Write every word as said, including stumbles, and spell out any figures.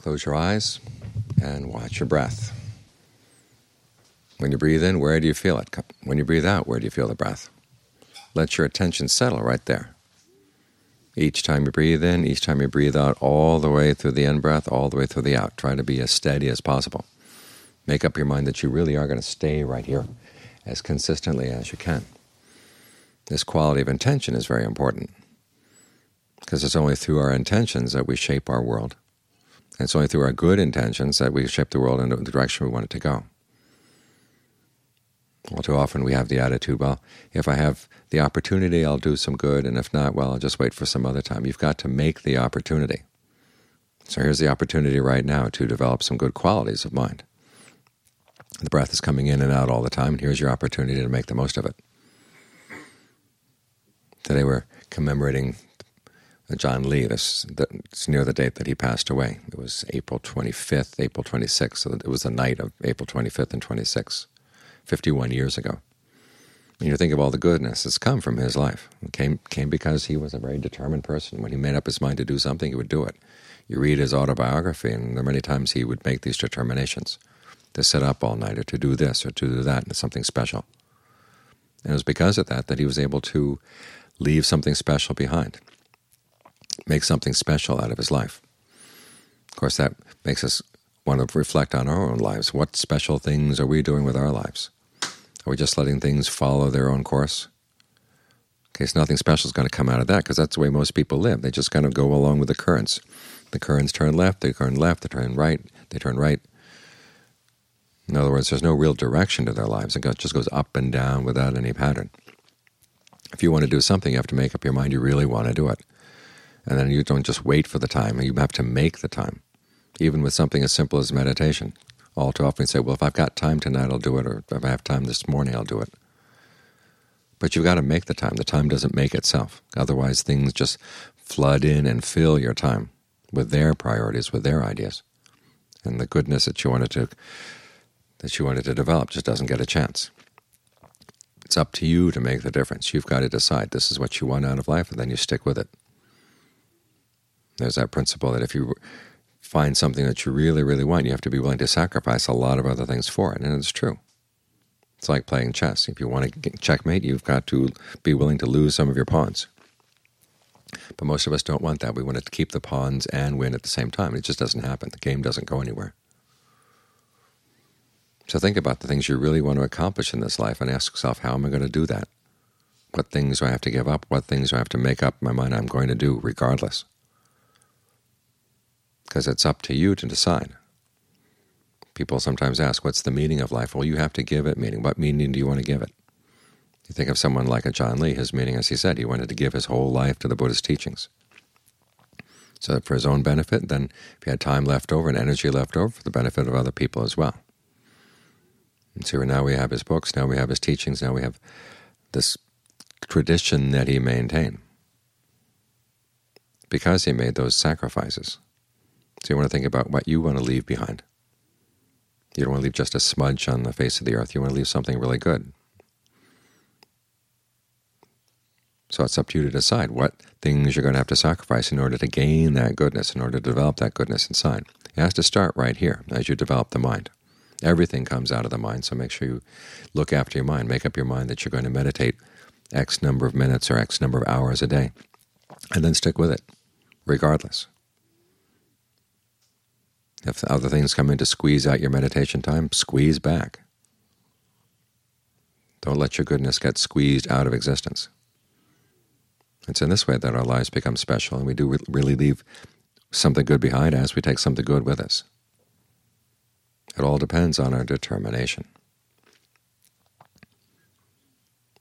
Close your eyes and watch your breath. When you breathe in, where do you feel it? When you breathe out, where do you feel the breath? Let your attention settle right there. Each time you breathe in, each time you breathe out, all the way through the in-breath, all the way through the out. Try to be as steady as possible. Make up your mind that you really are going to stay right here as consistently as you can. This quality of intention is very important, because it's only through our intentions that we shape our world. And it's only through our good intentions that we shape the world in the direction we want it to go. All too often we have the attitude, well, if I have the opportunity, I'll do some good, and if not, well, I'll just wait for some other time. You've got to make the opportunity. So here's the opportunity right now to develop some good qualities of mind. The breath is coming in and out all the time, and here's your opportunity to make the most of it. Today we're commemorating John Lee. This, it's near the date that he passed away. It was April twenty-fifth, April twenty-sixth, so it was the night of April twenty-fifth and twenty-sixth. fifty-one years ago. And you think of all the goodness that's come from his life. It came, came because he was a very determined person. When he made up his mind to do something, he would do it. You read his autobiography, and there are many times he would make these determinations to sit up all night, or to do this, or to do that, and it's something special. And it was because of that that he was able to leave something special behind, make something special out of his life. Of course, that makes us want to reflect on our own lives. What special things are we doing with our lives? Are we just letting things follow their own course? Okay, so nothing special is going to come out of that, because that's the way most people live. They just kind of go along with the currents. The currents turn left, they turn left, they turn right, they turn right. In other words, there's no real direction to their lives. It just goes up and down without any pattern. If you want to do something, you have to make up your mind you really want to do it. And then you don't just wait for the time, you have to make the time. Even with something as simple as meditation. All too often we say, well, if I've got time tonight, I'll do it, or if I have time this morning, I'll do it. But you've got to make the time. The time doesn't make itself. Otherwise, things just flood in and fill your time with their priorities, with their ideas. And the goodness that you wanted to that you wanted to develop just doesn't get a chance. It's up to you to make the difference. You've got to decide this is what you want out of life, and then you stick with it. There's that principle that if you find something that you really, really want, you have to be willing to sacrifice a lot of other things for it, and it's true. It's like playing chess. If you want to get checkmate, you've got to be willing to lose some of your pawns. But most of us don't want that. We want to keep the pawns and win at the same time. It just doesn't happen. The game doesn't go anywhere. So think about the things you really want to accomplish in this life and ask yourself, how am I going to do that? What things do I have to give up? What things do I have to make up in my mind I'm going to do regardless? Because it's up to you to decide. People sometimes ask, what's the meaning of life? Well, you have to give it meaning. What meaning do you want to give it? You think of someone like a John Lee, his meaning, as he said, he wanted to give his whole life to the Buddha's teachings. So that for his own benefit, then if he had time left over and energy left over, for the benefit of other people as well. And so now we have his books, now we have his teachings, now we have this tradition that he maintained because he made those sacrifices. So you want to think about what you want to leave behind. You don't want to leave just a smudge on the face of the earth. You want to leave something really good. So it's up to you to decide what things you're going to have to sacrifice in order to gain that goodness, in order to develop that goodness inside. It has to start right here as you develop the mind. Everything comes out of the mind, so make sure you look after your mind. Make up your mind that you're going to meditate X number of minutes or X number of hours a day, and then stick with it, regardless. If other things come in to squeeze out your meditation time, squeeze back. Don't let your goodness get squeezed out of existence. It's in this way that our lives become special, and we do really leave something good behind as we take something good with us. It all depends on our determination.